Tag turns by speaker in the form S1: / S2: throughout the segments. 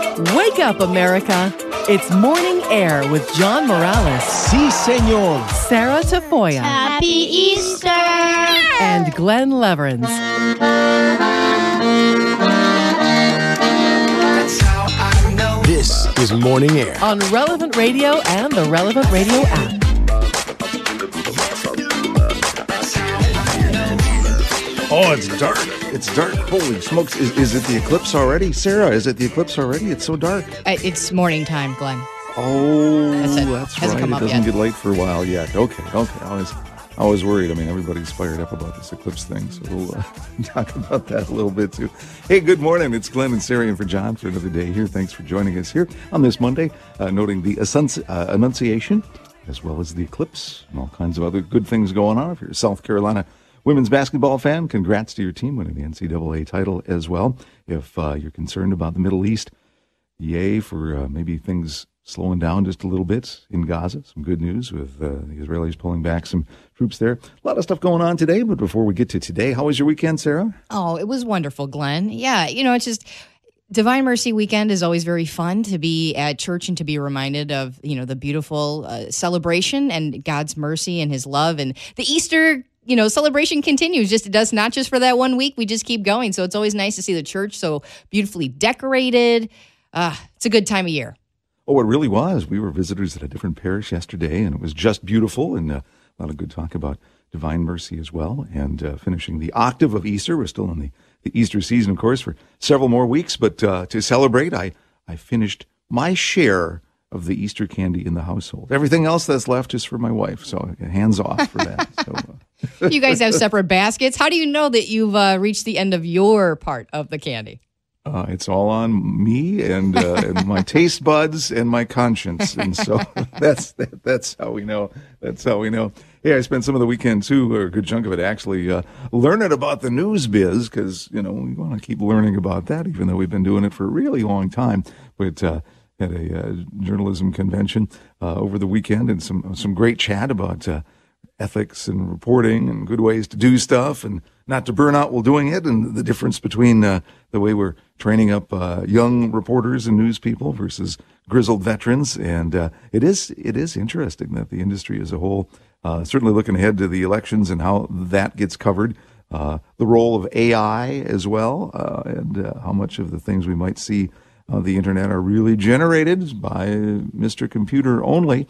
S1: Wake up, America. It's Morning Air with John Morales.
S2: Sí, señor.
S1: Sarah Tafoya.
S3: Happy Easter!
S1: And Glenn Leverins.
S2: This is Morning Air
S1: On Relevant Radio and the Relevant Radio app.
S4: Oh, it's dark. It's dark. Holy smokes. Is it the eclipse already? Sarah, is it the eclipse already? It's so dark.
S3: It's morning time, Glenn.
S4: Oh,
S3: That's it.
S4: that's
S3: Hasn't
S4: right.
S3: come
S4: It
S3: up
S4: doesn't
S3: yet.
S4: get light for a while yet. Okay. I was worried. I mean, everybody's fired up about this eclipse thing, so we'll talk about that a little bit, too. Hey, good morning. It's Glenn and Sarah in for John for another day here. Thanks for joining us here on this Monday, noting the Annunciation, as well as the eclipse and all kinds of other good things going on. If you're a South Carolina women's basketball fan, congrats to your team winning the NCAA title as well. If you're concerned about the Middle East, yay for maybe things slowing down just a little bit in Gaza. Some good news with the Israelis pulling back some troops there. A lot of stuff going on today, but before we get to today, how was your weekend, Sarah?
S3: Oh, it was wonderful, Glenn. Yeah, it's just Divine Mercy Weekend is always very fun to be at church and to be reminded of, the beautiful celebration and God's mercy and his love. And the Easter celebration continues. It does not just for that 1 week. We just keep going. So it's always nice to see the church so beautifully decorated. It's a good time of year.
S4: Oh, it really was. We were visitors at a different parish yesterday, and it was just beautiful, and a lot of good talk about Divine Mercy as well, and finishing the octave of Easter. We're still in the Easter season, of course, for several more weeks, but to celebrate, I finished my share of the Easter candy in the household. Everything else that's left is for my wife, so hands off for that. So,
S3: You guys have separate baskets. How do you know that you've reached the end of your part of the candy?
S4: it's all on me and my taste buds and my conscience, and so that's how we know. That's how we know. Yeah, I spent some of the weekend too, or a good chunk of it actually, learning about the news biz, because we want to keep learning about that, even though we've been doing it for a really long time. But had a journalism convention over the weekend, and some great chat about ethics and reporting and good ways to do stuff and not to burn out while doing it, and the difference between the way we're training up young reporters and news people versus grizzled veterans. And it is interesting that the industry as a whole, certainly looking ahead to the elections and how that gets covered, the role of AI as well, and how much of the things we might see on the internet are really generated by Mr. Computer only.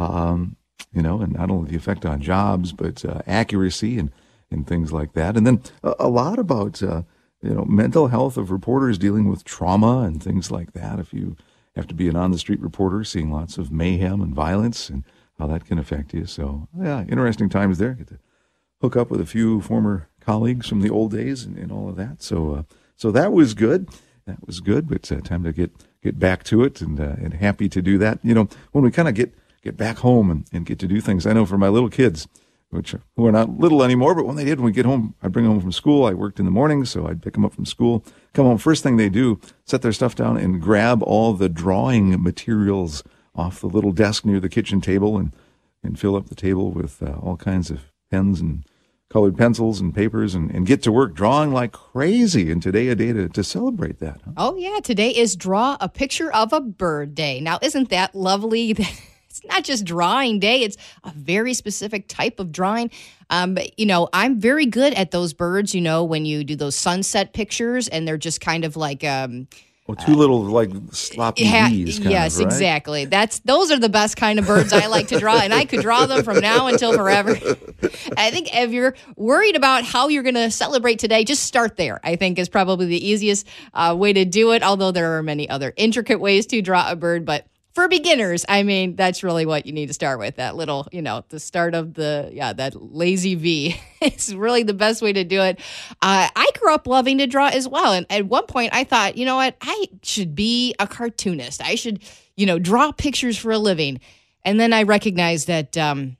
S4: And not only the effect on jobs, but accuracy and things like that. And then a lot about, mental health of reporters dealing with trauma and things like that. If you have to be an on-the-street reporter, seeing lots of mayhem and violence and how that can affect you. So, yeah, interesting times there. Get to hook up with a few former colleagues from the old days and all of that. So that was good. That was good, but time to get back to it and happy to do that. When we kind of get back home and get to do things. I know for my little kids, who are not little anymore, but when we get home, I'd bring them home from school. I worked in the morning, so I'd pick them up from school, come home. First thing they do, set their stuff down and grab all the drawing materials off the little desk near the kitchen table and fill up the table with all kinds of pens and colored pencils and papers and get to work drawing like crazy. And today a day to celebrate that. Huh?
S3: Oh, yeah. Today is Draw a Picture of a Bird Day. Now, isn't that lovely? It's not just drawing day. It's a very specific type of drawing. I'm very good at those birds, when you do those sunset pictures and they're just kind of like...
S4: two little like sloppy bees.
S3: Yes,
S4: right?
S3: Exactly. Those are the best kind of birds I like to draw, and I could draw them from now until forever. I think if you're worried about how you're going to celebrate today, just start there. I think is probably the easiest way to do it. Although there are many other intricate ways to draw a bird, but for beginners, that's really what you need to start with. That little, the start of that lazy V is really the best way to do it. I grew up loving to draw as well. And at one point I thought, you know what, I should be a cartoonist. I should, draw pictures for a living. And then I recognized that,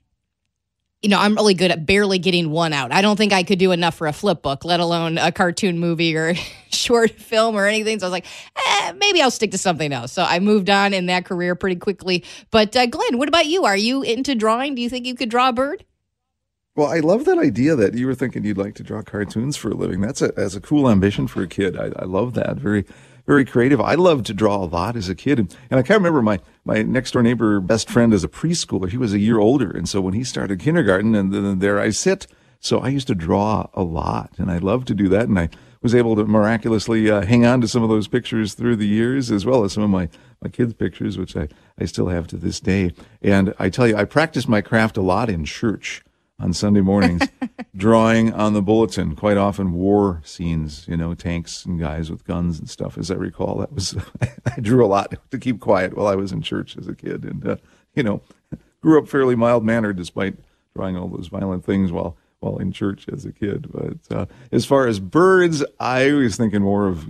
S3: I'm really good at barely getting one out. I don't think I could do enough for a flip book, let alone a cartoon movie or a short film or anything. So I was like, maybe I'll stick to something else. So I moved on in that career pretty quickly. But Glenn, what about you? Are you into drawing? Do you think you could draw a bird?
S4: Well, I love that idea that you were thinking you'd like to draw cartoons for a living. That's a cool ambition for a kid. I love that. Very, very creative. I loved to draw a lot as a kid. And I can't remember my next door neighbor, best friend as a preschooler. He was a year older. And so when he started kindergarten, and then there I sit. So I used to draw a lot, and I loved to do that. And I was able to miraculously hang on to some of those pictures through the years, as well as some of my kids' pictures, which I still have to this day. And I tell you, I practiced my craft a lot in church on Sunday mornings, drawing on the bulletin, quite often war scenes, tanks and guys with guns and stuff, as I recall. That was, I drew a lot to keep quiet while I was in church as a kid, and, grew up fairly mild-mannered despite drawing all those violent things while in church as a kid. But as far as birds, I was thinking more of,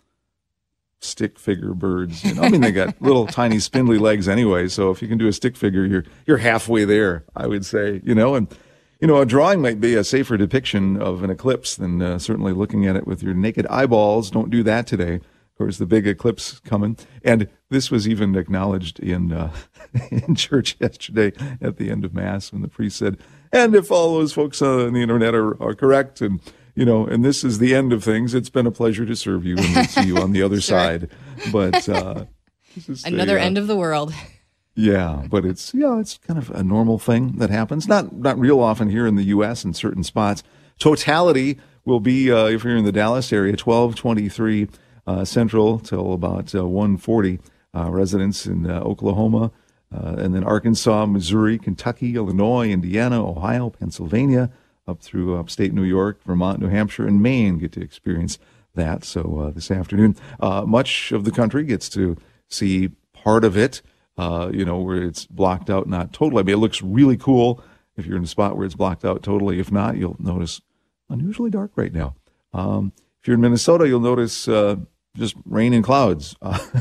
S4: stick figure birds. They got little tiny spindly legs anyway, so if you can do a stick figure, you're halfway there, I would say, and a drawing might be a safer depiction of an eclipse than certainly looking at it with your naked eyeballs. Don't do that today. Of course, the big eclipse coming. And this was even acknowledged in church yesterday at the end of Mass when the priest said, and if all those folks on the internet are correct, and this is the end of things, it's been a pleasure to serve you, and we'll see you on the other side. But this is
S3: another end of the world.
S4: Yeah, but it's kind of a normal thing that happens. Not real often here in the U.S. in certain spots. Totality will be, if you're in the Dallas area, 12:23 Central till about 1:40. Residents in Oklahoma, and then Arkansas, Missouri, Kentucky, Illinois, Indiana, Ohio, Pennsylvania, up through upstate New York, Vermont, New Hampshire, and Maine get to experience that. So this afternoon, much of the country gets to see part of it. Where it's blocked out, not totally. It looks really cool if you're in a spot where it's blocked out totally. If not, you'll notice unusually dark right now. If you're in Minnesota, you'll notice just rain and clouds.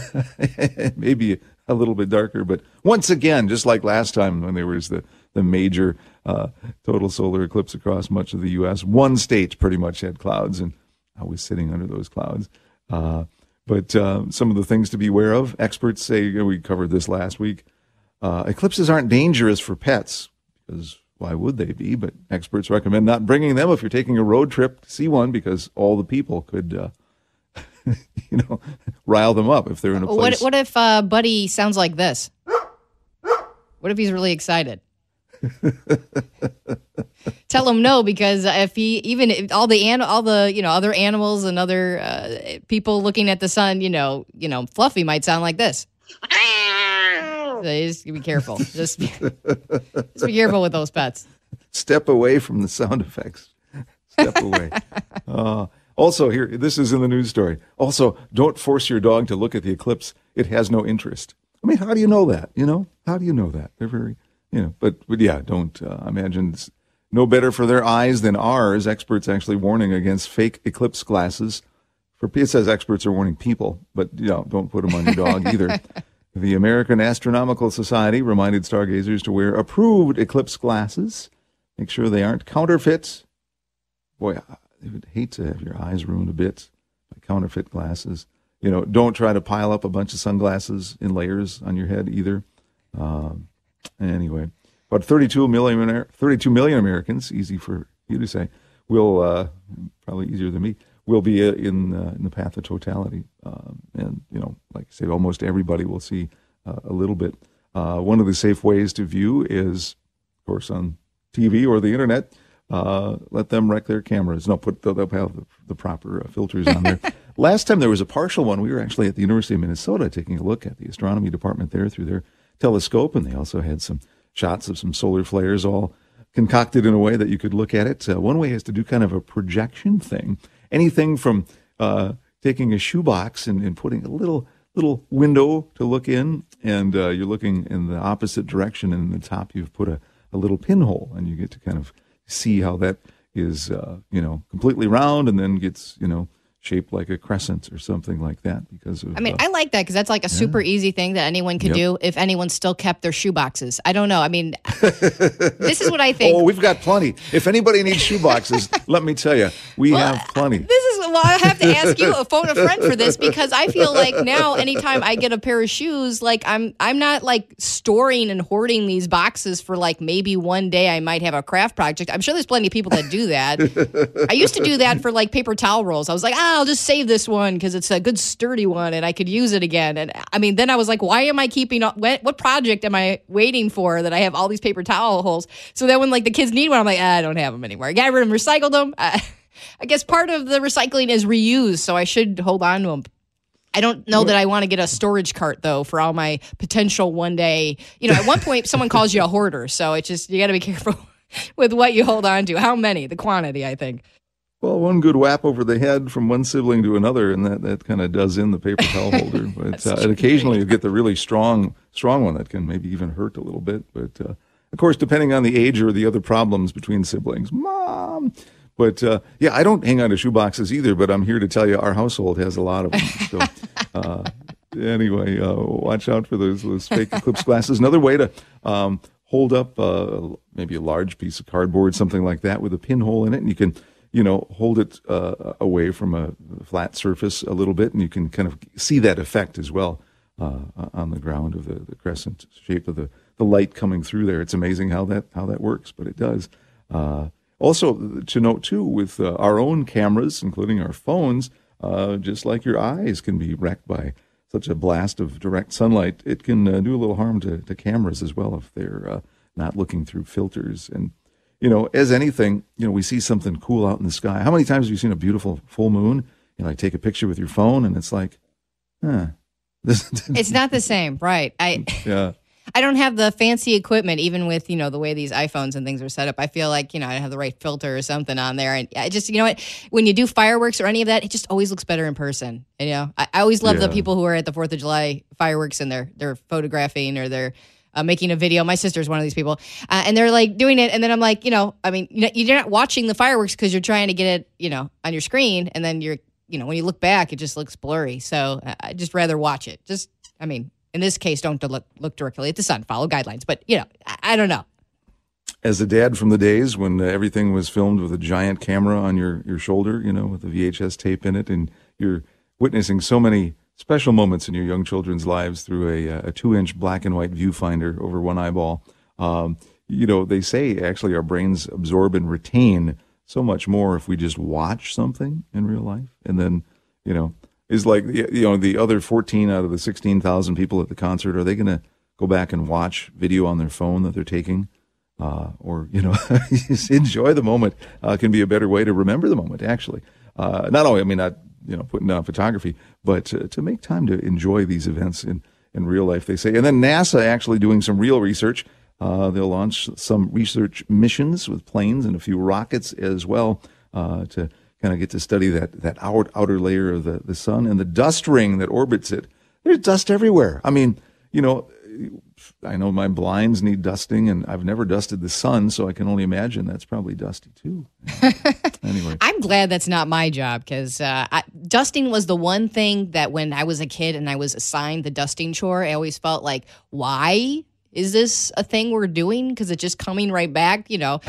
S4: Maybe a little bit darker, but once again, just like last time when there was the major total solar eclipse across much of the U.S., one state pretty much had clouds, and I was sitting under those clouds. But some of the things to be aware of, experts say, we covered this last week, eclipses aren't dangerous for pets, because why would they be? But experts recommend not bringing them if you're taking a road trip to see one, because all the people could, rile them up if they're in a place.
S3: What if Buddy sounds like this? What if he's really excited? Tell him no, because if all the other animals and other people looking at the sun, Fluffy might sound like this. So just be careful. Just be careful with those pets.
S4: Step away from the sound effects. Step away. Also, here, this is in the news story. Also, don't force your dog to look at the eclipse. It has no interest. How do you know that? How do you know that? They're very, but yeah, don't imagine it's no better for their eyes than ours. Experts actually warning against fake eclipse glasses. It says experts are warning people, but don't put them on your dog either. The American Astronomical Society reminded stargazers to wear approved eclipse glasses. Make sure they aren't counterfeit. Boy, I would hate to have your eyes ruined a bit by counterfeit glasses. Don't try to pile up a bunch of sunglasses in layers on your head either. Anyway, about 32 million Americans, easy for you to say, will, probably easier than me, will be in the path of totality. And, like I say, almost everybody will see a little bit. One of the safe ways to view is, of course, on TV or the internet. Let them wreck their cameras. They'll have the proper filters on there. Last time there was a partial one, we were actually at the University of Minnesota taking a look at the astronomy department there through their telescope, and they also had some shots of some solar flares all concocted in a way that you could look at it. One way is to do kind of a projection thing. Anything from taking a shoebox and putting a little window to look in, and you're looking in the opposite direction, and in the top you've put a little pinhole, and you get to kind of see how that is, completely round and then gets, shaped like a crescent or something like that because of...
S3: I like that because that's like a super easy thing that anyone could do if anyone still kept their shoe boxes. I don't know. This is what I think.
S4: Oh, we've got plenty. If anybody needs shoe boxes, let me tell you, we have plenty.
S3: This is I have to ask you, phone a friend for this, because I feel like now anytime I get a pair of shoes, like I'm not like storing and hoarding these boxes for like maybe one day I might have a craft project. I'm sure there's plenty of people that do that. I used to do that for like paper towel rolls. I was like, I'll just save this one because it's a good sturdy one and I could use it again. And I mean, then I was like, why am I keeping what project am I waiting for that I have all these paper towel holes? So then when like the kids need one, I'm like, I don't have them anymore. I got rid of them, recycled them. I guess part of the recycling is reuse, so I should hold on to them. I don't know that I want to get a storage cart, though, for all my potential one day. At one point, someone calls you a hoarder, so it's just, you got to be careful with what you hold on to. How many? The quantity, I think.
S4: Well, one good whap over the head from one sibling to another, and that kind of does in the paper towel holder. But and occasionally you get the really strong one that can maybe even hurt a little bit. But, of course, depending on the age or the other problems between siblings. Mom! But, I don't hang on to shoe boxes either, but I'm here to tell you our household has a lot of them. So, anyway, watch out for those fake Eclipse glasses. Another way to hold up maybe a large piece of cardboard, something like that, with a pinhole in it, and you can, hold it away from a flat surface a little bit, and you can kind of see that effect as well on the ground of the crescent shape of the light coming through there. It's amazing how that works, but it does. Also, to note, too, with our own cameras, including our phones, just like your eyes can be wrecked by such a blast of direct sunlight, it can do a little harm to cameras as well if they're not looking through filters. And, as anything, we see something cool out in the sky. How many times have you seen a beautiful full moon? Take a picture with your phone, and it's like,
S3: It's not the same, right?
S4: Yeah.
S3: I don't have the fancy equipment, even with, the way these iPhones and things are set up. I feel like, I have the right filter or something on there. And I just, when you do fireworks or any of that, it just always looks better in person. I always love the people who are at the 4th of July fireworks and they're photographing or they're making a video. My sister's one of these people. And they're like doing it. And then I'm like, you're not watching the fireworks because you're trying to get it, on your screen. And then you're, when you look back, it just looks blurry. So I just rather watch it. In this case, don't look directly at the sun. Follow guidelines. But, I don't know.
S4: As a dad from the days when everything was filmed with a giant camera on your shoulder, with the VHS tape in it, and you're witnessing so many special moments in your young children's lives through a 2-inch black and white viewfinder over one eyeball. They say actually our brains absorb and retain so much more if we just watch something in real life. And then, is like, the other 14 out of the 16,000 people at the concert, are they going to go back and watch video on their phone that they're taking? Or, just enjoy the moment can be a better way to remember the moment, actually. Not putting down photography, but to make time to enjoy these events in real life, they say. And then NASA actually doing some real research. They'll launch some research missions with planes and a few rockets as well to kind of get to study that outer layer of the sun and the dust ring that orbits it. There's dust everywhere. I mean, I know my blinds need dusting, and I've never dusted the sun, so I can only imagine that's probably dusty too. Anyway.
S3: I'm glad that's not my job, because dusting was the one thing that when I was a kid and I was assigned the dusting chore, I always felt like, why is this a thing we're doing? Because it's just coming right back,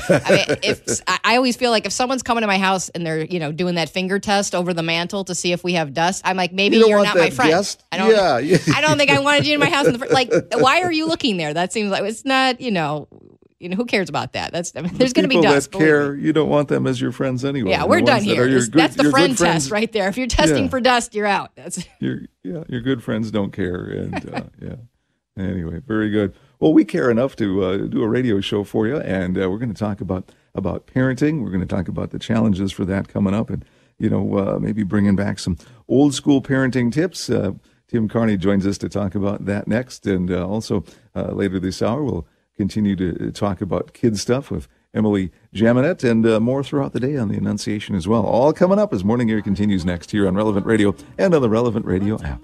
S3: I always feel like if someone's coming to my house and they're, doing that finger test over the mantle to see if we have dust, I'm like, maybe you're not my friend.
S4: Guest?
S3: I don't think I wanted you in my house. Why are you looking there? That seems like it's not, who cares about that? There's going to be dust.
S4: People that care, you don't want them as your friends anyway.
S3: Yeah, we're done here. That's the friend test right there. If you're testing for dust, you're out.
S4: Your good friends don't care, and Anyway, very good. Well, we care enough to do a radio show for you, and we're going to talk about parenting. We're going to talk about the challenges for that coming up, and maybe bringing back some old school parenting tips. Tim Carney joins us to talk about that next, and also later this hour we'll continue to talk about kids stuff with Emily Jaminet, and more throughout the day on the Annunciation as well. All coming up as Morning Air continues next here on Relevant Radio and on the Relevant Radio app.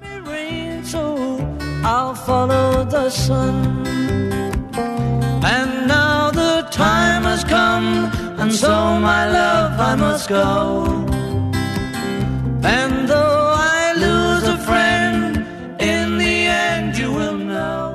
S5: I'll follow the sun. And now the time has come, and so my love I must go. And though I lose a friend, in the end you will know.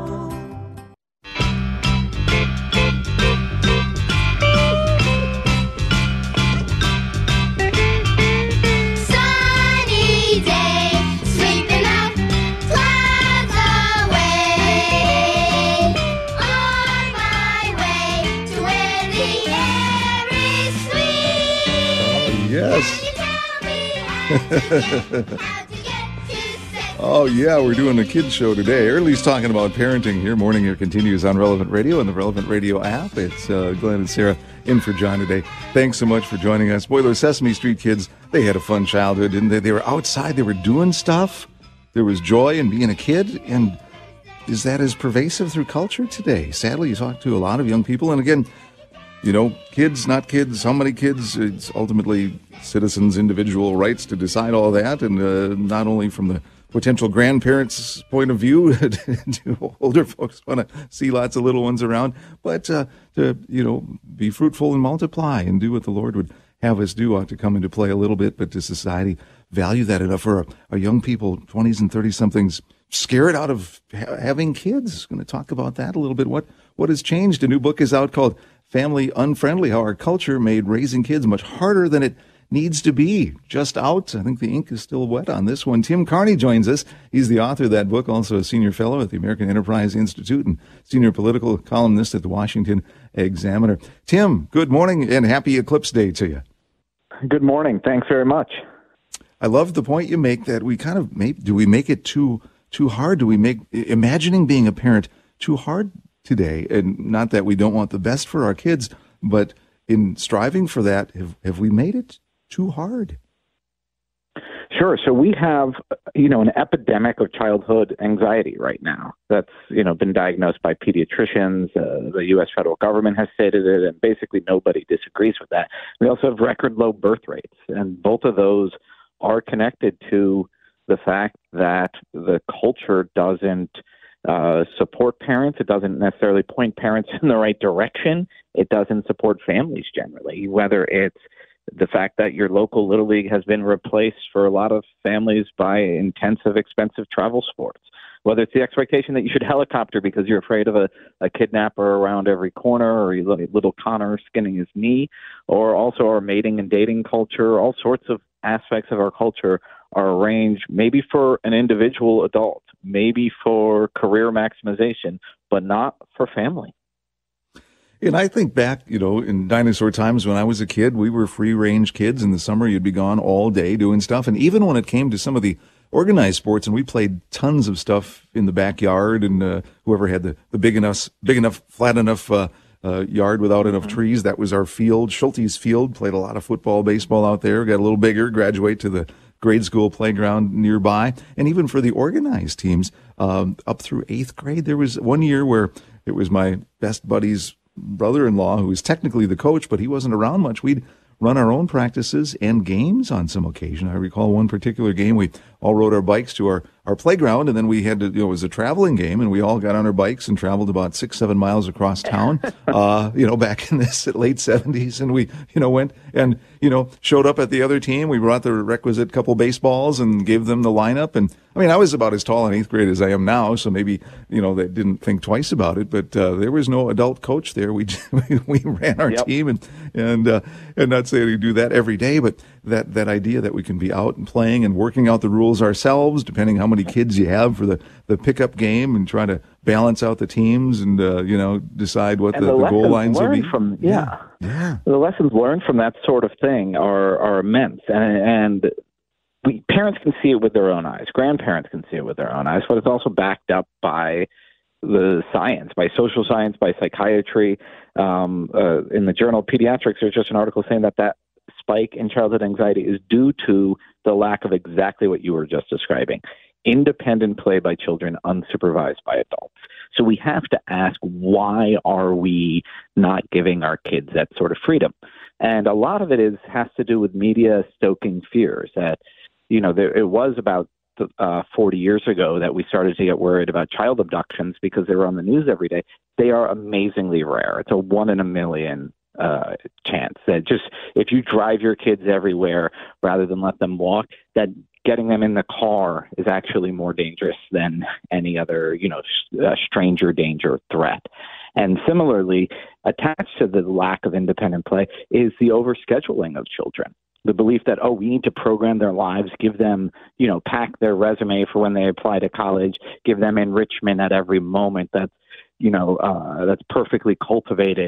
S4: Oh, yeah, we're doing a kids show today. Early's talking about parenting here. Morning Air continues on Relevant Radio and the Relevant Radio app. It's Glenn and Sarah in for John today. Thanks so much for joining us. Boy, those Sesame Street kids, they had a fun childhood, didn't they? They were outside. They were doing stuff. There was joy in being a kid. And is that as pervasive through culture today? Sadly, you talk to a lot of young people. And again, you know, kids, not kids, how many kids? It's ultimately citizens' individual rights to decide all that. And not only from the potential grandparents' point of view, do older folks want to see lots of little ones around, but to, you know, be fruitful and multiply and do what the Lord would have us do ought to come into play a little bit, but does society value that enough for our young people, 20s and 30-somethings, scared out of having kids? Going to talk about that a little bit. What has changed? A new book is out called Family Unfriendly, How Our Culture Made Raising Kids Much Harder Than It Needs to Be. Just out. I think the ink is still wet on this one. Tim Carney joins us. He's the author of that book, also a senior fellow at the American Enterprise Institute and senior political columnist at the Washington Examiner. Tim, good morning and happy Eclipse Day to you.
S6: Good morning. Thanks very much.
S4: I love the point you make that we kind of do we make it too hard? Do we make imagining being a parent too hard today? And not that we don't want the best for our kids, but in striving for that, have we made it too hard?
S6: Sure. So we have, an epidemic of childhood anxiety right now that's, been diagnosed by pediatricians. The U.S. federal government has stated it, and basically nobody disagrees with that. We also have record low birth rates, and both of those are connected to the fact that the culture doesn't support parents. It doesn't necessarily point parents in the right direction. It doesn't support families generally, whether it's the fact that your local Little League has been replaced for a lot of families by intensive, expensive travel sports, whether it's the expectation that you should helicopter because you're afraid of a kidnapper around every corner, or little Connor skinning his knee, or also our mating and dating culture. All sorts of aspects of our culture are arranged maybe for an individual adult, maybe for career maximization, but not for family.
S4: And I think back, in dinosaur times when I was a kid, we were free-range kids. In the summer, you'd be gone all day doing stuff. And even when it came to some of the organized sports, and we played tons of stuff in the backyard, and whoever had the big enough, flat enough yard without enough trees, that was our field. Schulte's Field, played a lot of football, baseball out there, got a little bigger, graduate to the grade school playground nearby. And even for the organized teams, up through 8th grade, there was one year where it was my best buddy's brother-in-law who was technically the coach, but he wasn't around much. We'd run our own practices and games on some occasion. I recall one particular game, we all rode our bikes to our playground, and then we had to, it was a traveling game, and we all got on our bikes and traveled about 6-7 miles across town, back in the late 70s. And we, went and, showed up at the other team. We brought the requisite couple baseballs and gave them the lineup. And I was about as tall in 8th grade as I am now, so maybe, they didn't think twice about it, but there was no adult coach there. We ran our team and not saying we do that every day, but that idea that we can be out and playing and working out the rules ourselves, depending how many kids you have for the pickup game, and try to balance out the teams and, decide what the goal lines will be.
S6: The lessons learned from that sort of thing are immense. And parents can see it with their own eyes. Grandparents can see it with their own eyes, but it's also backed up by the science, by social science, by psychiatry. In the Journal of Pediatrics, there's just an article saying that spike in childhood anxiety is due to the lack of exactly what you were just describing: independent play by children, unsupervised by adults. So we have to ask, why are we not giving our kids that sort of freedom? And a lot of it has to do with media stoking fears that, it was about 40 years ago that we started to get worried about child abductions because they were on the news every day. They are amazingly rare. It's a 1 in a million chance that just if you drive your kids everywhere rather than let them walk, that getting them in the car is actually more dangerous than any other, stranger danger threat. And similarly, attached to the lack of independent play is the overscheduling of children. The belief that, we need to program their lives, give them, pack their resume for when they apply to college, give them enrichment at every moment that's perfectly cultivated.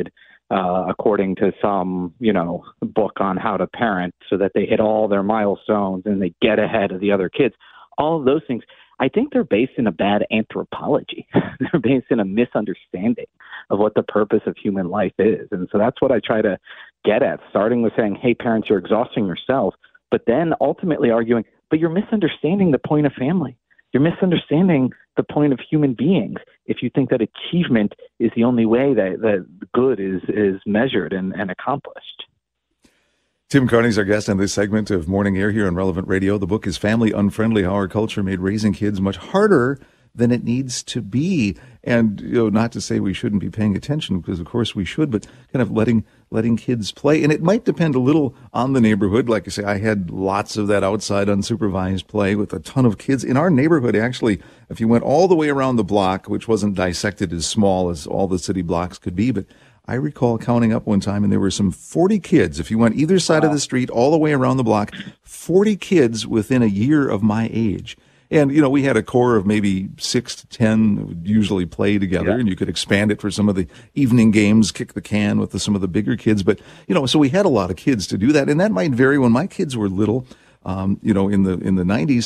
S6: according to some, book on how to parent so that they hit all their milestones and they get ahead of the other kids. All of those things, I think they're based in a bad anthropology. They're based in a misunderstanding of what the purpose of human life is. And so that's what I try to get at, starting with saying, hey, parents, you're exhausting yourself, but then ultimately arguing, but you're misunderstanding the point of family. You're misunderstanding the point of human beings if you think that achievement is the only way that good is measured and accomplished.
S4: Tim Carney's our guest on this segment of Morning Air here on Relevant Radio. The book is Family Unfriendly, How Our Culture Made Raising Kids Much Harder Than It Needs to Be. And, not to say we shouldn't be paying attention, because of course we should, but kind of letting kids play. And it might depend a little on the neighborhood. Like I say, I had lots of that outside unsupervised play with a ton of kids. In our neighborhood, actually, if you went all the way around the block, which wasn't dissected as small as all the city blocks could be, but I recall counting up one time, and there were some 40 kids. If you went either side of the street, all the way around the block, 40 kids within a year of my age. And, we had a core of maybe 6 to 10 that would usually play together, and you could expand it for some of the evening games, kick the can with some of the bigger kids. But, so we had a lot of kids to do that. And that might vary. When my kids were little, in the 90s,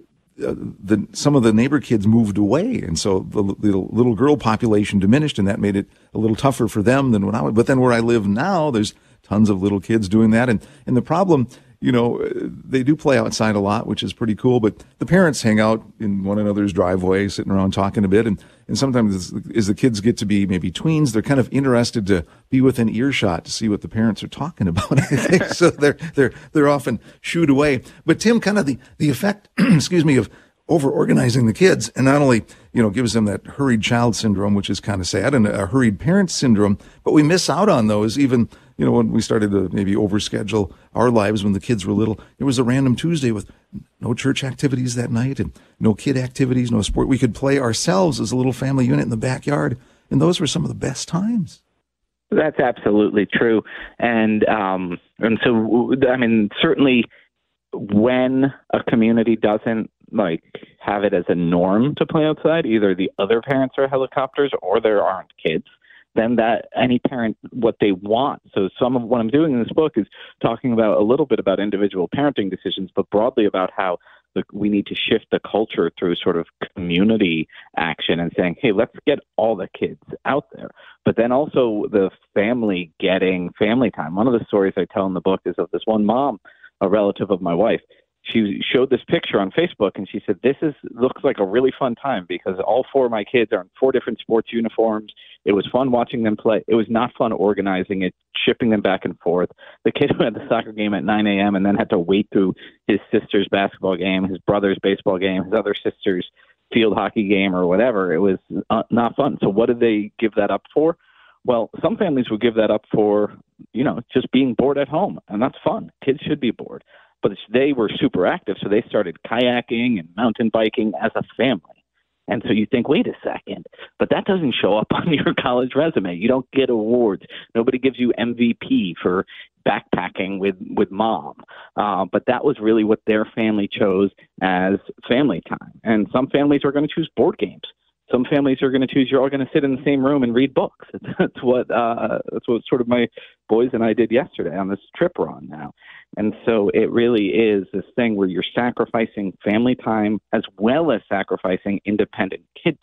S4: some of the neighbor kids moved away, and so the little girl population diminished, and that made it a little tougher for them than when I was. But then where I live now, there's tons of little kids doing that, and the problem, they do play outside a lot, which is pretty cool, but the parents hang out in one another's driveway, sitting around talking a bit, and sometimes as the kids get to be maybe tweens, they're kind of interested to be within earshot to see what the parents are talking about. I think so. They're often shooed away. But Tim, kind of the effect, of over-organizing the kids, and not only, gives them that hurried child syndrome, which is kind of sad, and a hurried parent syndrome, but we miss out on those even, when we started to maybe overschedule our lives when the kids were little. It was a random Tuesday with no church activities that night and no kid activities, no sport. We could play ourselves as a little family unit in the backyard, and those were some of the best times.
S6: That's absolutely true. And so, certainly when a community doesn't have it as a norm to play outside, either the other parents are helicopters or there aren't kids, then that any parent, what they want. So some of what I'm doing in this book is talking about a little bit about individual parenting decisions, but broadly about how we need to shift the culture through sort of community action and saying, hey, let's get all the kids out there. But then also the family getting family time. One of the stories I tell in the book is of this one mom, a relative of my wife. She showed this picture on Facebook, and she said, looks like a really fun time because all 4 of my kids are in 4 different sports uniforms. It was fun watching them play. It was not fun organizing it, shipping them back and forth. The kid who had the soccer game at 9 a.m. and then had to wait through his sister's basketball game, his brother's baseball game, his other sister's field hockey game or whatever. It was not fun. So what did they give that up for? Well, some families would give that up for, just being bored at home, and that's fun. Kids should be bored. But they were super active, so they started kayaking and mountain biking as a family. And so you think, wait a second, but that doesn't show up on your college resume. You don't get awards. Nobody gives you MVP for backpacking with mom. But that was really what their family chose as family time. And some families are going to choose board games. Some families are going to choose you're all going to sit in the same room and read books. That's what sort of my boys and I did yesterday on this trip we're on now. And so it really is this thing where you're sacrificing family time as well as sacrificing independent kid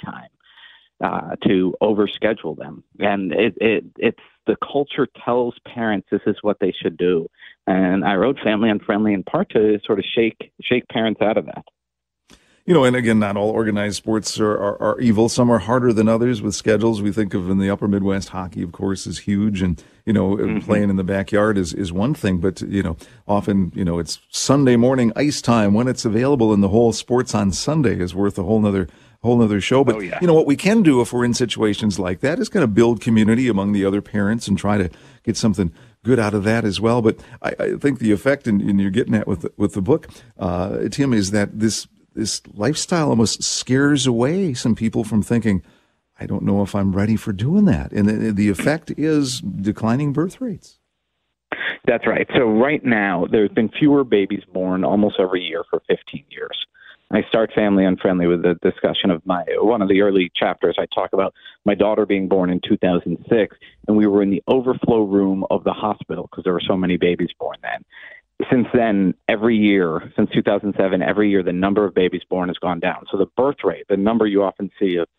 S6: time to overschedule them. And it's the culture tells parents this is what they should do. And I wrote Family Unfriendly in part to sort of shake parents out of that.
S4: And again, not all organized sports are evil. Some are harder than others with schedules. We think of in the upper Midwest, hockey, of course, is huge. And, playing in the backyard is one thing. But, often, it's Sunday morning ice time when it's available, and the whole sports on Sunday is worth a whole nother show. But, what we can do if we're in situations like that is kind of build community among the other parents and try to get something good out of that as well. But I think the effect, and you're getting at with the book, Tim, is that this lifestyle almost scares away some people from thinking, I don't know if I'm ready for doing that. And the effect is declining birth rates. That's right. So right now, there's been fewer babies born almost every year for 15 years.
S6: I start Family Unfriendly with a discussion of one of the early chapters. I talk about my daughter being born in 2006, and we were in the overflow room of the hospital because there were so many babies born then. Since then, every year, since 2007, every year the number of babies born has gone down. So the birth rate, the number you often see of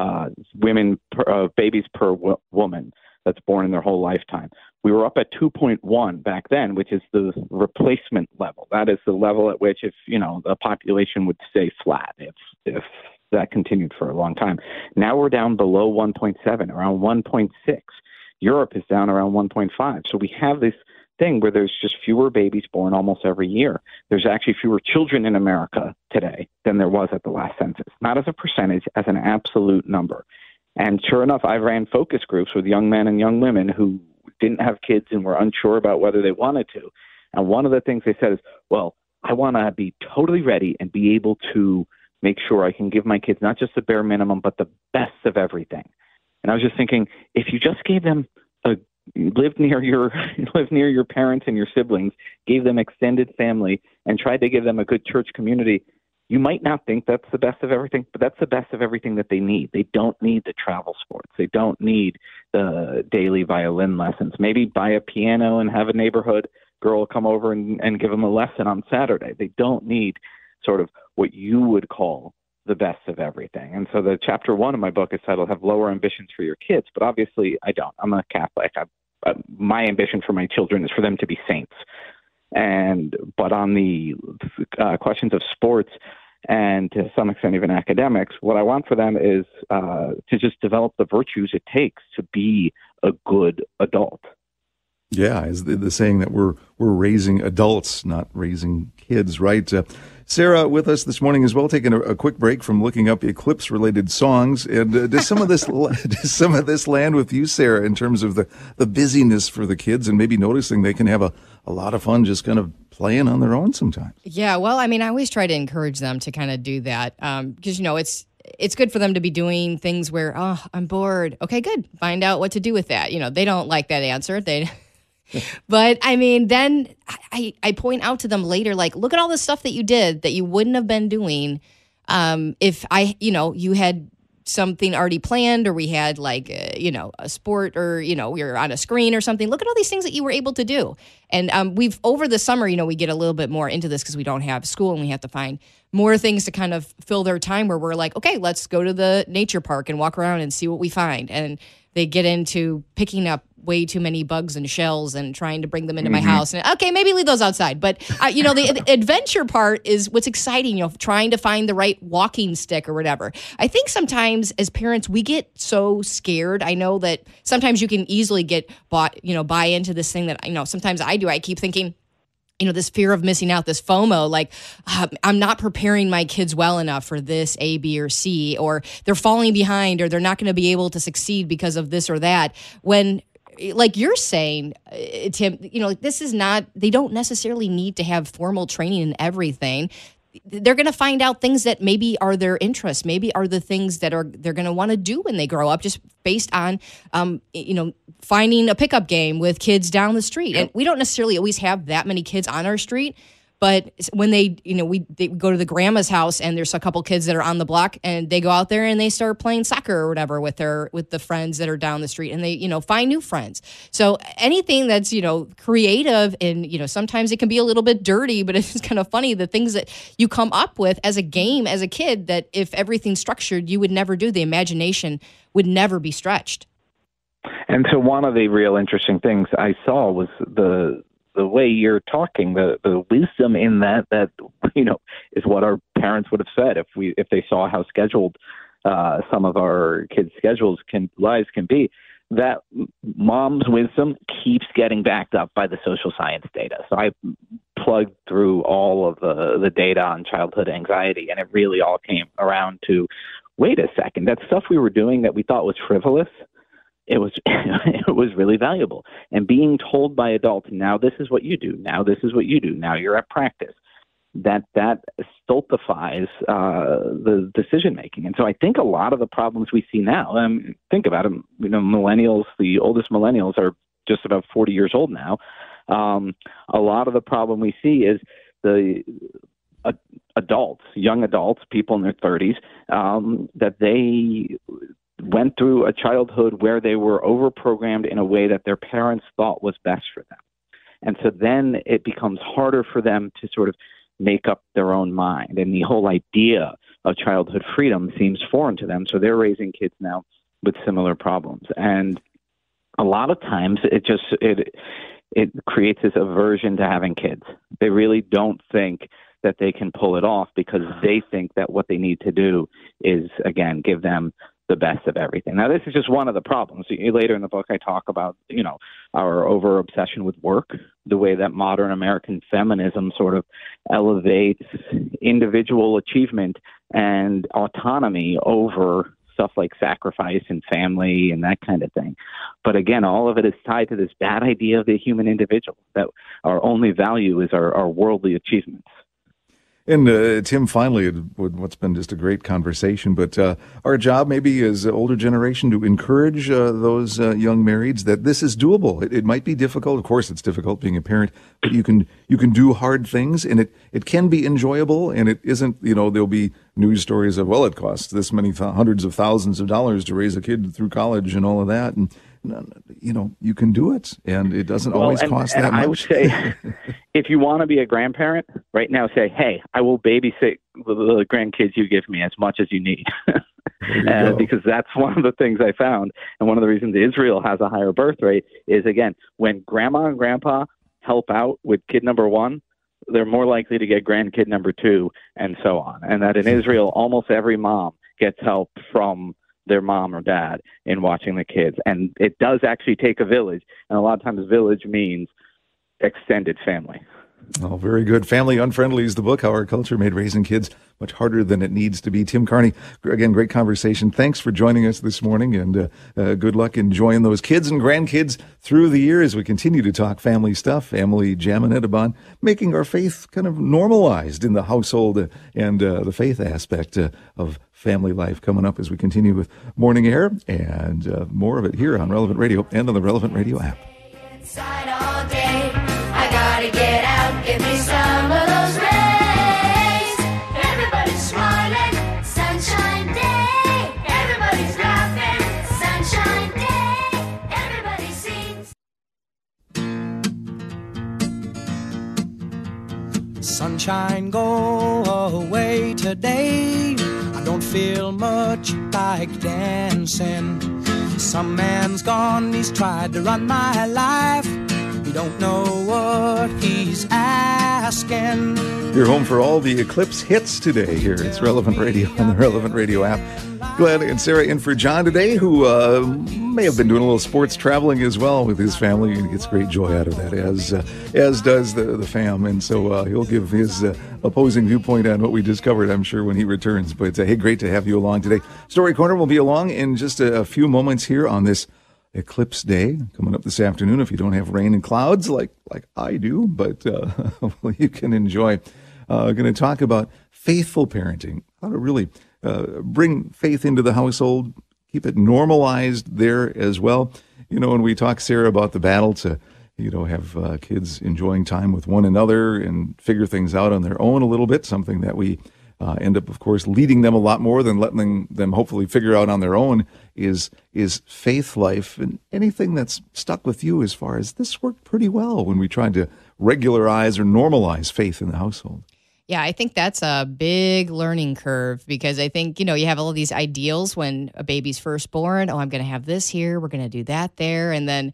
S6: babies per woman that's born in their whole lifetime, we were up at 2.1 back then, which is the replacement level. That is the level at which, if the population would stay flat, if that continued for a long time. Now we're down below 1.7, around 1.6. Europe is down around 1.5. So we have this thing where there's just fewer babies born almost every year. There's actually fewer children in America today than there was at the last census, not as a percentage, as an absolute number. And sure enough, I ran focus groups with young men and young women who didn't have kids and were unsure about whether they wanted to. And one of the things they said is, well, I want to be totally ready and be able to make sure I can give my kids not just the bare minimum, but the best of everything. And I was just thinking, if you just gave them lived near your parents and your siblings, gave them extended family, and tried to give them a good church community, you might not think that's the best of everything, but that's the best of everything that they need. They don't need the travel sports. They don't need the daily violin lessons. Maybe buy a piano and have a neighborhood girl come over and give them a lesson on Saturday. They don't need sort of what you would call the best of everything. And so the chapter 1 of my book is titled Have Lower Ambitions for Your Kids. But obviously I don't. I'm a Catholic. My ambition for my children is for them to be saints. But on the questions of sports and to some extent even academics, what I want for them is to just develop the virtues it takes to be a good adult.
S4: Yeah, is the saying that we're raising adults, not raising kids, right? Sarah with us this morning as well, taking a quick break from looking up eclipse-related songs. And does some of this land with you, Sarah, in terms of the busyness for the kids and maybe noticing they can have a lot of fun just kind of playing on their own sometimes?
S3: Yeah, well, I mean, I always try to encourage them to kind of do that because, it's good for them to be doing things where, oh, I'm bored. Okay, good. Find out what to do with that. They don't like that answer. But I mean, then I point out to them later, like, look at all the stuff that you did that you wouldn't have been doing if you had something already planned, or we had like, a sport, or, we were on a screen or something. Look at all these things that you were able to do. And we've, over the summer, we get a little bit more into this because we don't have school and we have to find more things to kind of fill their time, where we're like, okay, let's go to the nature park and walk around and see what we find. And they get into picking up way too many bugs and shells and trying to bring them into my house. And okay, maybe leave those outside. But, the adventure part is what's exciting, trying to find the right walking stick or whatever. I think sometimes as parents, we get so scared. I know that sometimes you can easily get buy into this thing that, sometimes I do. I keep thinking, this fear of missing out, this FOMO, like I'm not preparing my kids well enough for this A, B, or C, or they're falling behind, or they're not going to be able to succeed because of this or that. When, like you're saying, Tim, this is not, they don't necessarily need to have formal training in everything. They're going to find out things that maybe are their interests, maybe are the things that they're going to want to do when they grow up, just based on, finding a pickup game with kids down the street. Yep. And we don't necessarily always have that many kids on our street, but when they go to the grandma's house and there's a couple kids that are on the block and they go out there and they start playing soccer or whatever with the friends that are down the street, and they, find new friends. So anything that's, creative, and, sometimes it can be a little bit dirty, but it's kind of funny, the things that you come up with as a game as a kid that if everything's structured, you would never do. The imagination would never be stretched.
S6: And so one of the real interesting things I saw was the way you're talking, the wisdom in that is what our parents would have said if they saw how scheduled some of our kids' lives can be. That mom's wisdom keeps getting backed up by the social science data. So I plugged through all of the data on childhood anxiety, and it really all came around to, wait a second, that stuff we were doing that we thought was frivolous, it was really valuable. And being told by adults, now this is what you do, now this is what you do, now you're at practice, that stultifies the decision making. And so I think a lot of the problems we see now, think about them, millennials, the oldest millennials are just about 40 years old now. A lot of the problem we see is adults, young adults, people in their 30s, that they went through a childhood where they were overprogrammed in a way that their parents thought was best for them. And so then it becomes harder for them to sort of make up their own mind. And the whole idea of childhood freedom seems foreign to them. So they're raising kids now with similar problems. And a lot of times it creates this aversion to having kids. They really don't think that they can pull it off because they think that what they need to do is, again, give them the best of everything. Now, this is just one of the problems. Later in the book, I talk about, our over obsession with work, the way that modern American feminism sort of elevates individual achievement and autonomy over stuff like sacrifice and family and that kind of thing. But again, all of it is tied to this bad idea of the human individual, that our only value is our worldly achievements.
S4: And Tim, finally, what's been just a great conversation, but our job maybe as an older generation to encourage those young marrieds that this is doable. It might be difficult. Of course, it's difficult being a parent, but you can do hard things, and it can be enjoyable, and it isn't, there'll be news stories of, well, it costs this many hundreds of thousands of dollars to raise a kid through college and all of that. And, you can do it, and it doesn't always cost that much.
S6: I would say, if you want to be a grandparent, right now say, hey, I will babysit the grandkids you give me as much as you need. Because that's one of the things I found. And one of the reasons Israel has a higher birth rate is, again, when grandma and grandpa help out with kid number 1, they're more likely to get grandkid number 2, and so on. And that in Israel, almost every mom gets help from their mom or dad in watching the kids. And it does actually take a village. And a lot of times village means extended family.
S4: Oh, very good. Family Unfriendly is the book, How Our Culture Made Raising Kids Much Harder Than It Needs to Be. Tim Carney, again, great conversation. Thanks for joining us this morning, and good luck enjoying those kids and grandkids through the year as we continue to talk family stuff, family jamming it about making our faith kind of normalized in the household and the faith aspect of family life coming up as we continue with Morning Air, and more of it here on Relevant Radio and on the Relevant Radio app.
S7: Inside all day, I gotta get out, give me some of those rays. Everybody's smiling, sunshine day. Everybody's laughing, sunshine day. Everybody sings.
S5: Sunshine, go away today. I don't feel much like dancing. Some man's gone, he's tried to run my life. He don't know what he's asking.
S4: You're home for all the Eclipse hits today here. It's Relevant Radio on the Relevant Radio app. Glenn and Sarah in for John today, who may have been doing a little sports traveling as well with his family, and gets great joy out of that, as does the fam. And so he'll give his opposing viewpoint on what we discovered, I'm sure, when he returns. But hey, great to have you along today. Story Corner will be along in just a few moments here on this Eclipse Day coming up this afternoon. If you don't have rain and clouds like I do, but well, you can enjoy. Going to talk about faithful parenting, how to really bring faith into the household, keep it normalized there as well. And we talk, Sarah, about the battle to, have kids enjoying time with one another and figure things out on their own a little bit, something that we end up, of course, leading them a lot more than letting them hopefully figure out on their own is faith life. And anything that's stuck with you as far as this worked pretty well when we tried to regularize or normalize faith in the household.
S3: Yeah, I think that's a big learning curve, because I think, you have all of these ideals when a baby's first born. Oh, I'm going to have this here. We're going to do that there. And then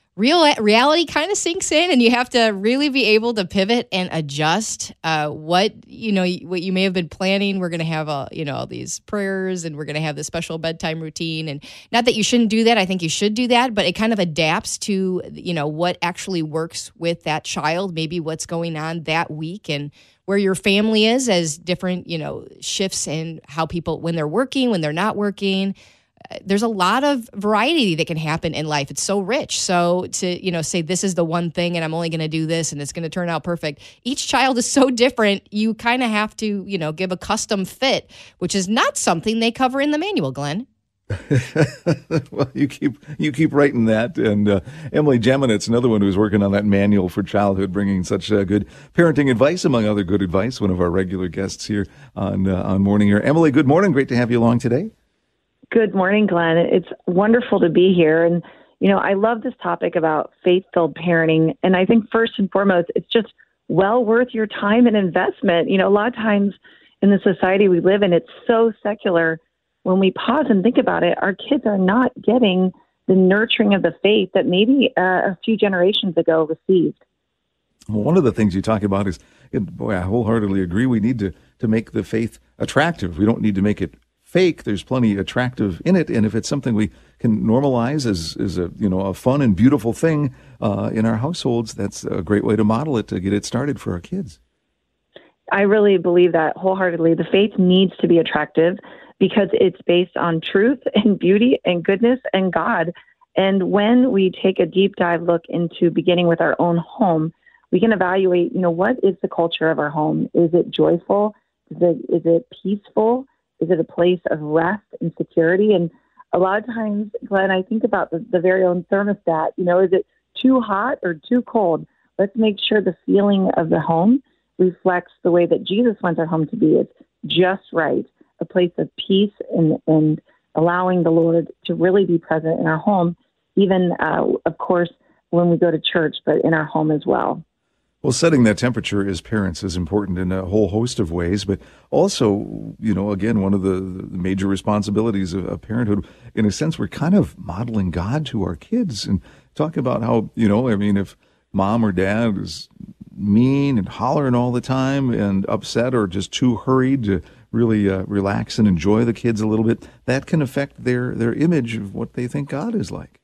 S3: reality kind of sinks in, and you have to really be able to pivot and adjust what you may have been planning. We're going to have all these prayers, and we're going to have this special bedtime routine. And not that you shouldn't do that. I think you should do that, but it kind of adapts to, what actually works with that child, maybe what's going on that week and where your family is as different, shifts in how people, when they're working, when they're not working. There's a lot of variety that can happen in life. It's so rich. So to, say this is the one thing and I'm only going to do this and it's going to turn out perfect. Each child is so different. You kind of have to, give a custom fit, which is not something they cover in the manual, Glenn.
S4: Well, you keep writing that, and Emily Jeminet's another one who's working on that manual for childhood, bringing such good parenting advice, among other good advice. One of our regular guests here on Morning Air. Emily, good morning. Great to have you along today.
S8: Good morning, Glenn. It's wonderful to be here, and I love this topic about faith-filled parenting. And I think first and foremost, it's just well worth your time and investment. A lot of times in the society we live in, it's so secular. When we pause and think about it, our kids are not getting the nurturing of the faith that maybe a few generations ago received.
S4: Well, one of the things you talk about is, boy, I wholeheartedly agree. We need to make the faith attractive. We don't need to make it fake. There's plenty attractive in it, and if it's something we can normalize as a fun and beautiful thing in our households, that's a great way to model it, to get it started for our kids.
S8: I really believe that wholeheartedly. The faith needs to be attractive because it's based on truth and beauty and goodness and God. And when we take a deep dive look into beginning with our own home, we can evaluate, what is the culture of our home? Is it joyful? Is it peaceful? Is it a place of rest and security? And a lot of times, Glenn, I think about the very own thermostat. Is it too hot or too cold? Let's make sure the feeling of the home reflects the way that Jesus wants our home to be. It's just right, a place of peace and allowing the Lord to really be present in our home, even, of course, when we go to church, but in our home as well.
S4: Well, setting that temperature as parents is important in a whole host of ways, but also, again, one of the major responsibilities of parenthood, in a sense, we're kind of modeling God to our kids and talk about how, if mom or dad is mean and hollering all the time and upset or just too hurried to really relax and enjoy the kids a little bit, that can affect their image of what they think God is like.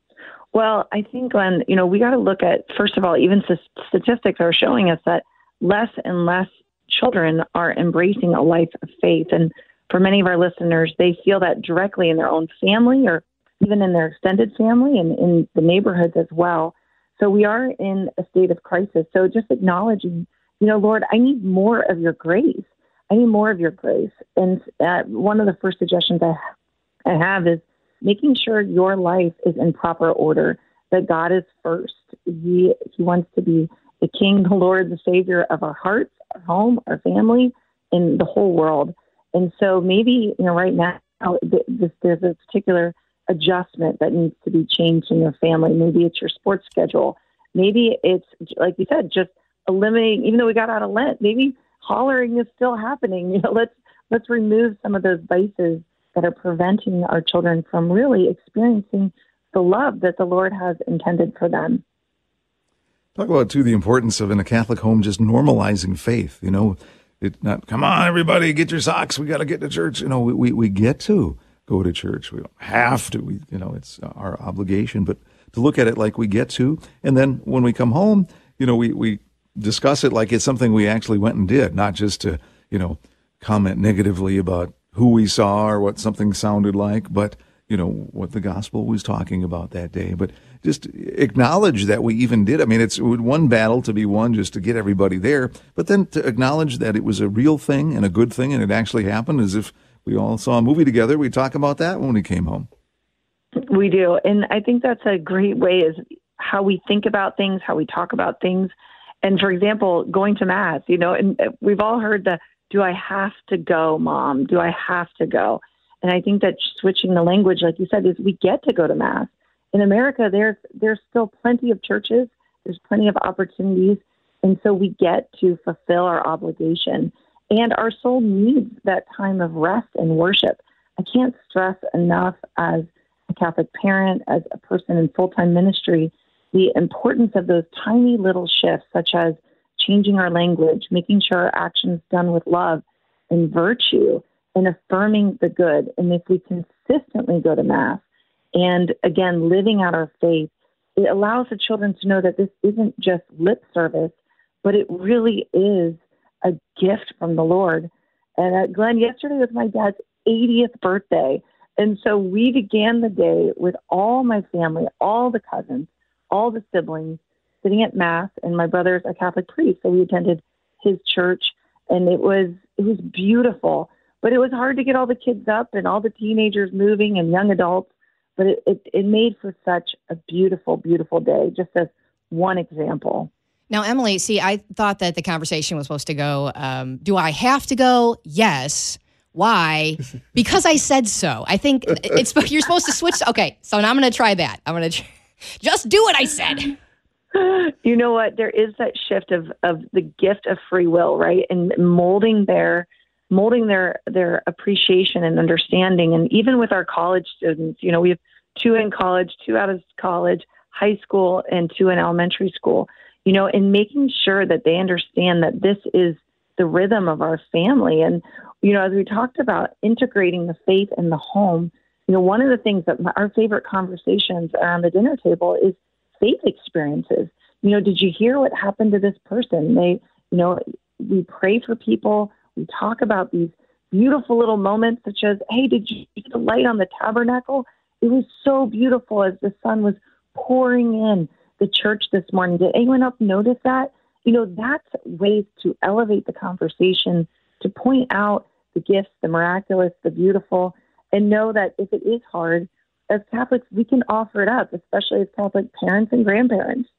S8: Well, I think, Glenn, we got to look at, first of all, even statistics are showing us that less and less children are embracing a life of faith. And for many of our listeners, they feel that directly in their own family or even in their extended family and in the neighborhoods as well. So we are in a state of crisis. So just acknowledging, Lord, I need more of your grace. I need more of your grace. And one of the first suggestions I have is making sure your life is in proper order, that God is first. He wants to be the King, the Lord, the Savior of our hearts, our home, our family, and the whole world. And so maybe, right now, there's a particular adjustment that needs to be changed in your family. Maybe it's your sports schedule. Maybe it's, like you said, just eliminating, even though we got out of Lent, maybe hollering is still happening. Let's remove some of those vices that are preventing our children from really experiencing the love that the Lord has intended for them.
S4: Talk about, too, the importance of, in a Catholic home, just normalizing faith. It's not, come on, everybody, get your socks. We got to get to church. We get to go to church. We don't have to. It's our obligation. But to look at it like we get to, and then when we come home, we discuss it like it's something we actually went and did, not just to, comment negatively about who we saw or what something sounded like, but, what the gospel was talking about that day. But just acknowledge that we even did. I mean, it's one battle to be won just to get everybody there, but then to acknowledge that it was a real thing and a good thing, and it actually happened, as if we all saw a movie together. We talk about that when we came home.
S8: We do. And I think that's a great way, is how we think about things, how we talk about things. And for example, going to Mass, and we've all heard the, do I have to go, Mom? Do I have to go? And I think that switching the language, like you said, is we get to go to Mass. In America, there's still plenty of churches. There's plenty of opportunities. And so we get to fulfill our obligation. And our soul needs that time of rest and worship. I can't stress enough, as a Catholic parent, as a person in full-time ministry, the importance of those tiny little shifts, such as changing our language, making sure our actions done with love and virtue, and affirming the good. And if we consistently go to Mass and, again, living out our faith, it allows the children to know that this isn't just lip service, but it really is a gift from the Lord. And Glenn, yesterday was my dad's 80th birthday. And so we began the day with all my family, all the cousins, all the siblings, sitting at Mass, and my brother's a Catholic priest, so we attended his church, and it was beautiful. But it was hard to get all the kids up and all the teenagers moving and young adults. But it made for such a beautiful, beautiful day, just as one example.
S3: Now, Emily, see, I thought that the conversation was supposed to go, do I have to go? Yes. Why? Because I said so. I think you're supposed to switch. Okay, so now I'm going to try that. I'm going to just do what I said.
S8: You know what? There is that shift of the gift of free will, right? And molding their appreciation and understanding. And even with our college students, you know, we have 2 in college, 2 out of college, high school, and 2 in elementary school, you know, and making sure that they understand that this is the rhythm of our family. And, you know, as we talked about integrating the faith in the home, you know, one of the things that our favorite conversations around the dinner table is faith experiences. You know, did you hear what happened to this person? We pray for people. We talk about these beautiful little moments such as, hey, did you see the light on the tabernacle? It was so beautiful as the sun was pouring in the church this morning. Did anyone else notice that? You know, that's ways to elevate the conversation, to point out the gifts, the miraculous, the beautiful, and know that if it is hard, as Catholics, we can offer it up, especially as Catholic parents and grandparents.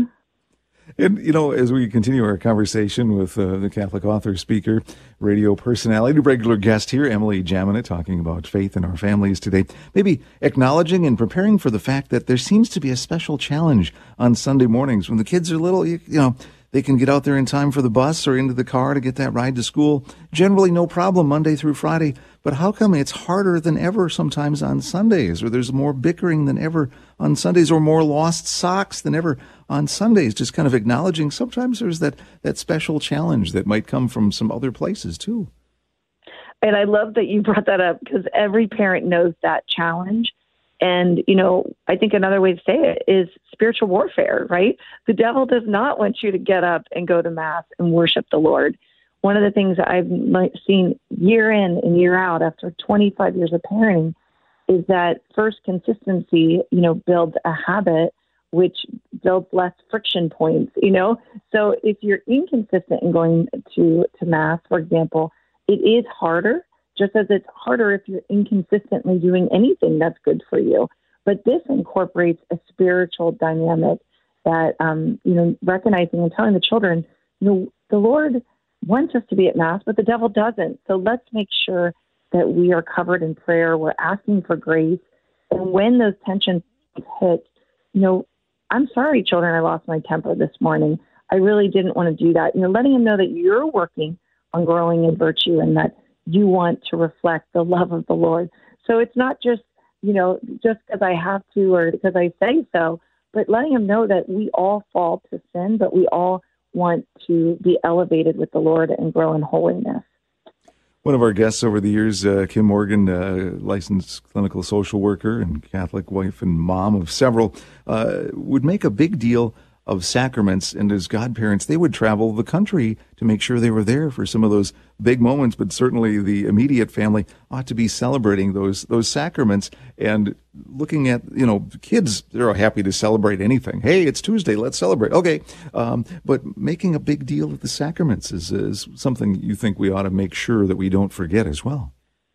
S4: And, you know, as we continue our conversation with the Catholic author, speaker, radio personality, regular guest here, Emily Jamina, talking about faith in our families today, maybe acknowledging and preparing for the fact that there seems to be a special challenge on Sunday mornings when the kids are little. You know, they can get out there in time for the bus or into the car to get that ride to school. Generally, no problem Monday through Friday. But how come it's harder than ever sometimes on Sundays, or there's more bickering than ever on Sundays, or more lost socks than ever on Sundays? Just kind of acknowledging sometimes there's that special challenge that might come from some other places too.
S8: And I love that you brought that up, because every parent knows that challenge. And, you know, I think another way to say it is spiritual warfare, right? The devil does not want you to get up and go to Mass and worship the Lord. One of the things that I've seen year in and year out after 25 years of parenting is that first, consistency, you know, builds a habit, which builds less friction points, you know? So if you're inconsistent in going to Mass, for example, it is harder, just as it's harder if you're inconsistently doing anything that's good for you. But this incorporates a spiritual dynamic that, you know, recognizing and telling the children, you know, the Lord wants us to be at Mass, but the devil doesn't. So let's make sure that we are covered in prayer. We're asking for grace. And when those tensions hit, you know, I'm sorry, children, I lost my temper this morning. I really didn't want to do that. You know, letting them know that you're working on growing in virtue and that you want to reflect the love of the Lord. So it's not just, you know, just because I have to or because I say so, but letting them know that we all fall to sin, but we all want to be elevated with the Lord and grow in holiness.
S4: One of our guests over the years, Kim Morgan, licensed clinical social worker and Catholic wife and mom of several, would make a big deal of sacraments. And as godparents, they would travel the country to make sure they were there for some of those big moments. But certainly the immediate family ought to be celebrating those sacraments and looking at, you know, kids, they're happy to celebrate anything. Hey, it's Tuesday, let's celebrate. Okay. But making a big deal of the sacraments is something you think we ought to make sure that we don't forget as well.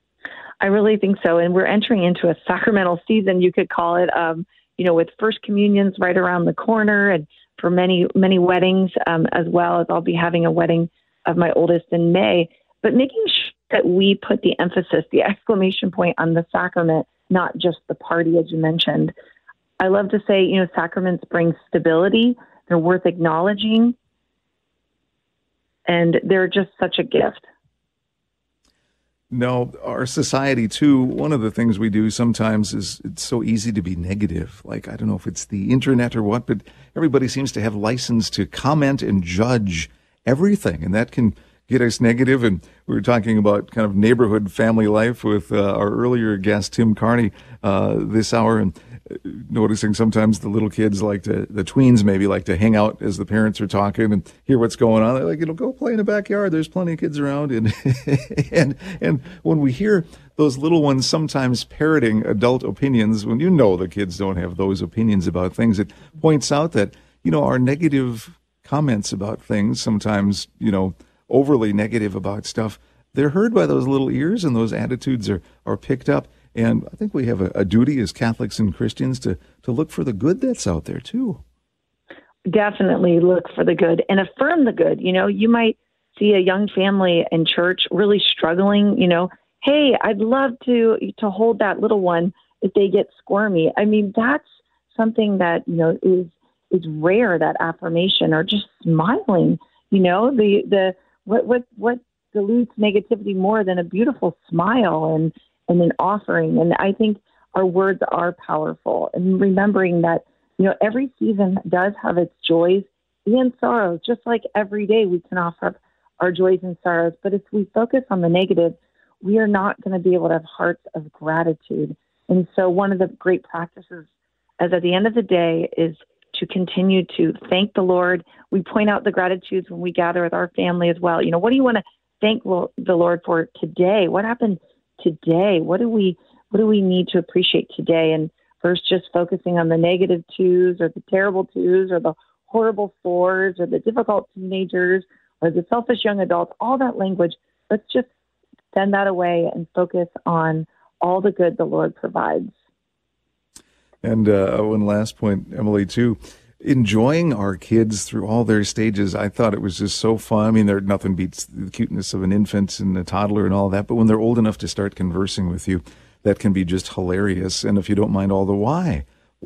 S8: I really think so. And we're entering into a sacramental season, you could call it, you know, with First Communions right around the corner, and for many, many weddings, as well as I'll be having a wedding of my oldest in May. But making sure that we put the emphasis, the exclamation point on the sacrament, not just the party, as you mentioned. I love to say, you know, sacraments bring stability. They're worth acknowledging. And they're just such a gift.
S4: No, our society, too, one of the things we do sometimes is it's so easy to be negative. Like, I don't know if it's the internet or what, but everybody seems to have license to comment and judge everything. And that can get us negative. And we were talking about kind of neighborhood family life with our earlier guest, Tim Carney, this hour. And noticing sometimes the little kids the tweens maybe like to hang out as the parents are talking and hear what's going on. They're like, you know, go play in the backyard. There's plenty of kids around. And, and when we hear those little ones sometimes parroting adult opinions, when you know the kids don't have those opinions about things, it points out that, you know, our negative comments about things, sometimes, you know, overly negative about stuff, they're heard by those little ears, and those attitudes are picked up. And I think we have a duty as Catholics and Christians to look for the good that's out there, too.
S8: Definitely look for the good and affirm the good. You might see a young family in church really struggling, hey, I'd love to hold that little one if they get squirmy. I mean, that's something that, is rare, that affirmation, or just smiling, what dilutes negativity more than a beautiful smile and an offering. And I think our words are powerful, and remembering that, every season does have its joys and sorrows, just like every day we can offer our joys and sorrows. But if we focus on the negative, we are not going to be able to have hearts of gratitude. And so one of the great practices as at the end of the day is to continue to thank the Lord. We point out the gratitudes when we gather with our family as well. What do you want to thank the Lord for today? What happened today? What do we need to appreciate today? And versus just focusing on the negative twos or the terrible twos or the horrible fours or the difficult teenagers or the selfish young adults, all that language, let's just send that away and focus on all the good the Lord provides.
S4: And one last point, Emily, too, enjoying our kids through all their stages. I thought it was just so fun. I mean, nothing beats the cuteness of an infant and a toddler and all that, but when they're old enough to start conversing with you, that can be just hilarious. And if you don't mind all the why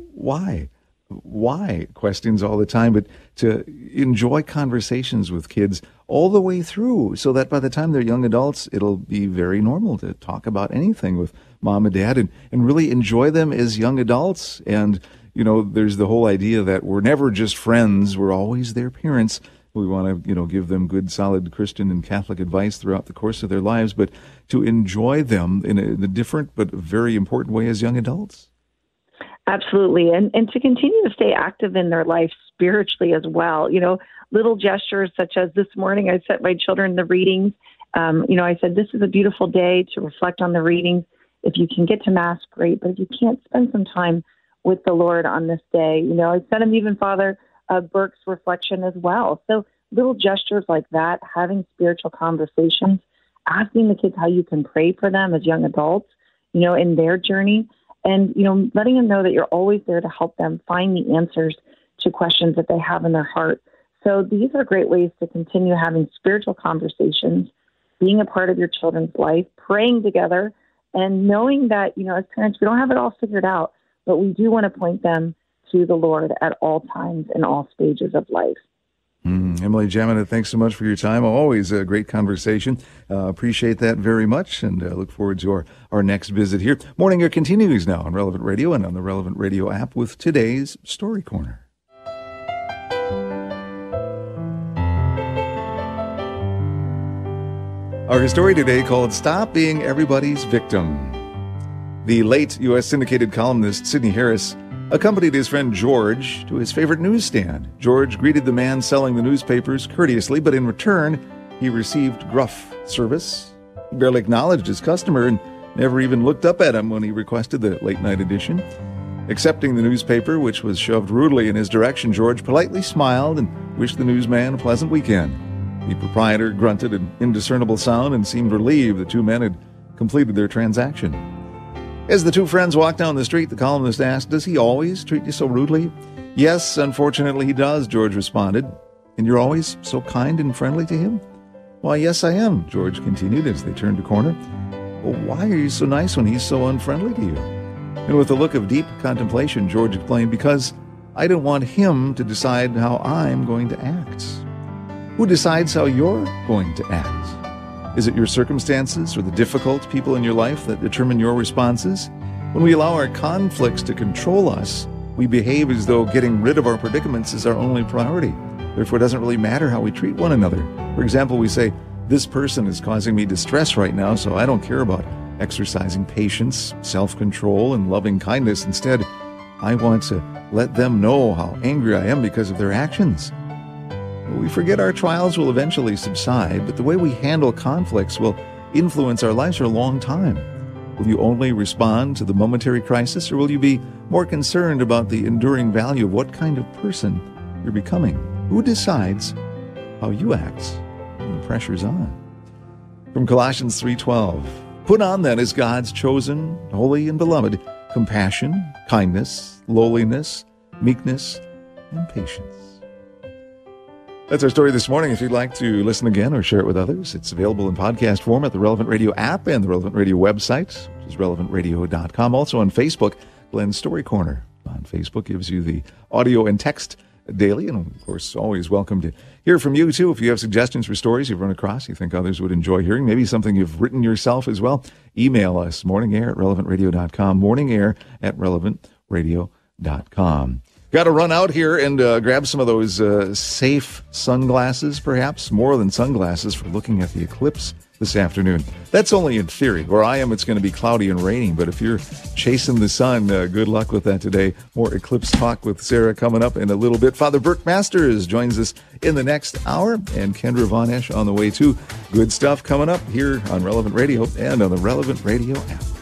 S4: questions all the time, but to enjoy conversations with kids all the way through, so that by the time they're young adults, it'll be very normal to talk about anything with mom and dad, and really enjoy them as young adults. And, there's the whole idea that we're never just friends, we're always their parents. We want to, give them good, solid Christian and Catholic advice throughout the course of their lives, but to enjoy them in a different but very important way as young adults.
S8: Absolutely. And to continue to stay active in their life spiritually as well. Little gestures such as this morning, I sent my children the readings. I said, this is a beautiful day to reflect on the readings. If you can get to Mass, great. But if you can't, spend some time with the Lord on this day. I sent them even Father Burke's reflection as well. So little gestures like that, having spiritual conversations, asking the kids how you can pray for them as young adults, in their journey. And, letting them know that you're always there to help them find the answers to questions that they have in their heart. So these are great ways to continue having spiritual conversations, being a part of your children's life, praying together, and knowing that, as parents, we don't have it all figured out, but we do want to point them to the Lord at all times in all stages of life.
S4: Emily Jaminet, thanks so much for your time. Always a great conversation. Appreciate that very much, and look forward to our next visit here. Morning Air continues now on Relevant Radio and on the Relevant Radio app with today's Story Corner. Our story today called Stop Being Everybody's Victim. The late U.S. syndicated columnist Sidney Harris accompanied his friend George to his favorite newsstand. George greeted the man selling the newspapers courteously, but in return, he received gruff service. He barely acknowledged his customer and never even looked up at him when he requested the late-night edition. Accepting the newspaper, which was shoved rudely in his direction, George politely smiled and wished the newsman a pleasant weekend. The proprietor grunted an indiscernible sound and seemed relieved the two men had completed their transaction. As the two friends walked down the street, the columnist asked, "Does he always treat you so rudely?" "Yes, unfortunately he does," George responded. "And you're always so kind and friendly to him?" "Why, yes, I am," George continued as they turned a corner. "Well, why are you so nice when he's so unfriendly to you?" And with a look of deep contemplation, George explained, "Because I don't want him to decide how I'm going to act." "Who decides how you're going to act? Is it your circumstances or the difficult people in your life that determine your responses? When we allow our conflicts to control us, we behave as though getting rid of our predicaments is our only priority. Therefore, it doesn't really matter how we treat one another. For example, we say, this person is causing me distress right now, so I don't care about exercising patience, self-control, and loving kindness. Instead, I want to let them know how angry I am because of their actions. We forget our trials will eventually subside, but the way we handle conflicts will influence our lives for a long time. Will you only respond to the momentary crisis, or will you be more concerned about the enduring value of what kind of person you're becoming? Who decides how you act when the pressure's on?" From Colossians 3:12, put on then as God's chosen, holy and beloved, compassion, kindness, lowliness, meekness, and patience. That's our story this morning. If you'd like to listen again or share it with others, it's available in podcast form at the Relevant Radio app and the Relevant Radio website, which is relevantradio.com. Also on Facebook, Glenn's Story Corner on Facebook gives you the audio and text daily, and of course, always welcome to hear from you too. If you have suggestions for stories you've run across you think others would enjoy hearing, maybe something you've written yourself as well, email us, morningair@relevantradio.com, morningair@relevantradio.com. Got to run out here and grab some of those safe sunglasses, perhaps, more than sunglasses, for looking at the eclipse this afternoon. That's only in theory. Where I am, it's going to be cloudy and raining, but if you're chasing the sun, good luck with that today. More Eclipse Talk with Sarah coming up in a little bit. Father Burke Masters joins us in the next hour, and Kendra Von Esch on the way too. Good stuff coming up here on Relevant Radio and on the Relevant Radio app.